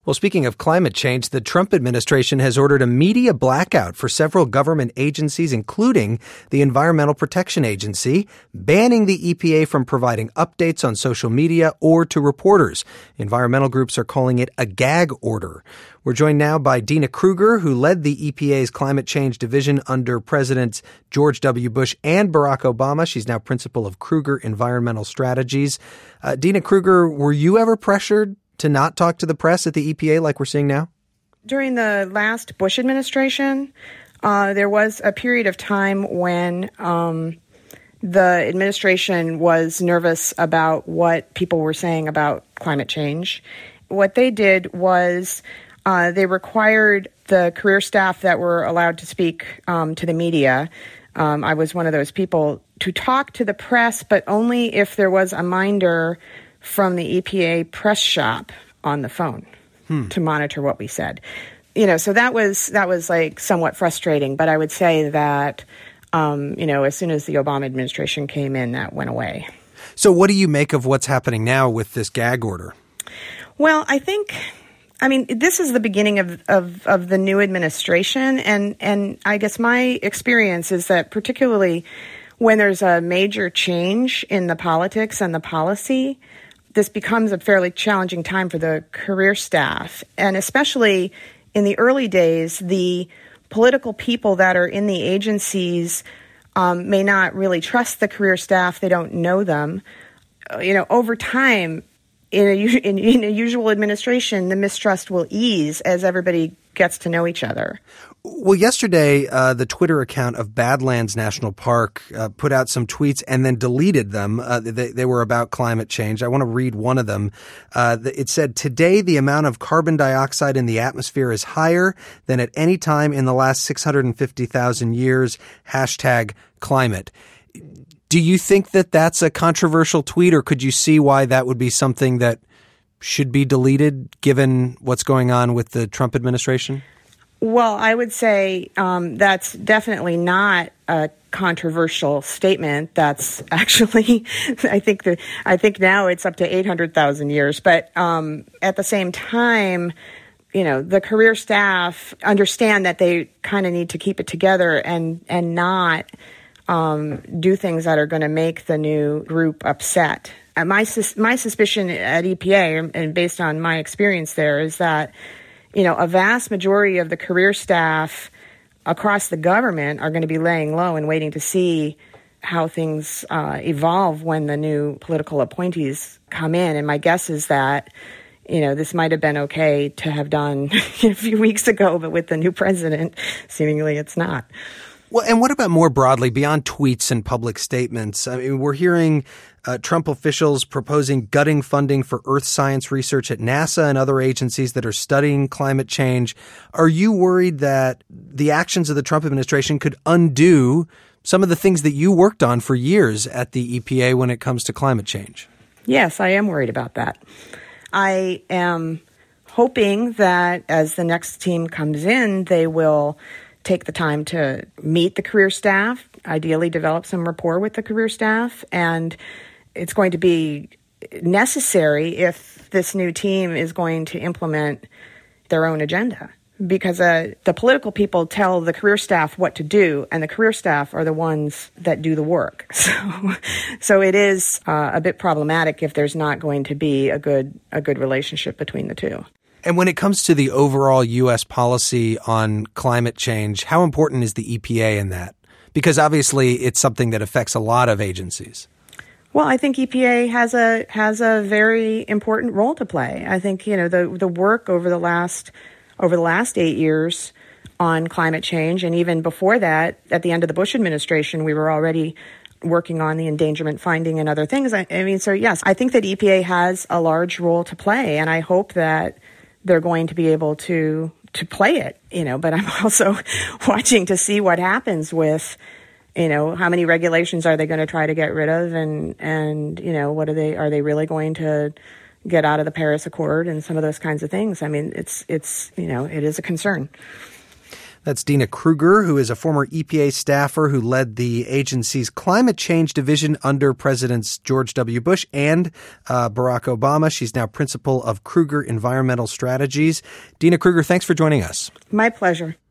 Well, speaking of climate change, the Trump administration has ordered a media blackout for several government agencies, including the Environmental Protection Agency, banning the EPA from providing updates on social media or to reporters. Environmental groups are calling it a gag order. We're joined now by Deena Kruger, who led the EPA's climate change division under Presidents George W. Bush and Barack Obama. She's now principal of Kruger Environmental Strategies. Deena Kruger, were you ever pressured to not talk to the press at the EPA like we're seeing now? During the last Bush administration, there was a period of time when the administration was nervous about what people were saying about climate change. What they did was they required the career staff that were allowed to speak to the media. I was one of those people to talk to the press, but only if there was a minder from the EPA press shop on the phone to monitor what we said. So that was like somewhat frustrating, but I would say that, as soon as the Obama administration came in, that went away. So what do you make of what's happening now with this gag order? Well, this is the beginning of the new administration, and I guess my experience is that particularly when there's a major change in the politics and the policy, this becomes a fairly challenging time for the career staff. And especially in the early days, the political people that are in the agencies may not really trust the career staff. They don't know them. Over time, in a usual administration, the mistrust will ease as everybody gets to know each other. Well, yesterday, the Twitter account of Badlands National Park put out some tweets and then deleted them. They were about climate change. I want to read one of them. It said, "Today, the amount of carbon dioxide in the atmosphere is higher than at any time in the last 650,000 years. #climate." Do you think that that's a controversial tweet, or could you see why that would be something that should be deleted given what's going on with the Trump administration? Well, I would say that's definitely not a controversial statement. That's actually, I think now it's up to 800,000 years. But at the same time, the career staff understand that they kind of need to keep it together and not do things that are going to make the new group upset. My suspicion at EPA, and based on my experience there, is that a vast majority of the career staff across the government are going to be laying low and waiting to see how things evolve when the new political appointees come in. And my guess is that, this might have been okay to have done a few weeks ago, but with the new president, seemingly it's not. Well, and what about more broadly, beyond tweets and public statements? I mean, we're hearing Trump officials proposing gutting funding for earth science research at NASA and other agencies that are studying climate change. Are you worried that the actions of the Trump administration could undo some of the things that you worked on for years at the EPA when it comes to climate change? Yes, I am worried about that. I am hoping that as the next team comes in, they will take the time to meet the career staff, ideally develop some rapport with the career staff, and it's going to be necessary if this new team is going to implement their own agenda. Because the political people tell the career staff what to do, and the career staff are the ones that do the work. So it is a bit problematic if there's not going to be a good relationship between the two. And when it comes to the overall U.S. policy on climate change, how important is the EPA in that? Because obviously it's something that affects a lot of agencies. Well, I think EPA has a very important role to play. I think, the work over the last 8 years on climate change, and even before that, at the end of the Bush administration, we were already working on the endangerment finding and other things. So yes, I think that EPA has a large role to play, and I hope that they're going to be able to play it, but I'm also watching to see what happens with, how many regulations are they going to try to get rid of, and what are they really going to get out of the Paris Accord and some of those kinds of things. I mean, it is a concern. That's Deena Kruger, who is a former EPA staffer who led the agency's climate change division under Presidents George W. Bush and Barack Obama. She's now principal of Kruger Environmental Strategies. Deena Kruger, thanks for joining us. My pleasure.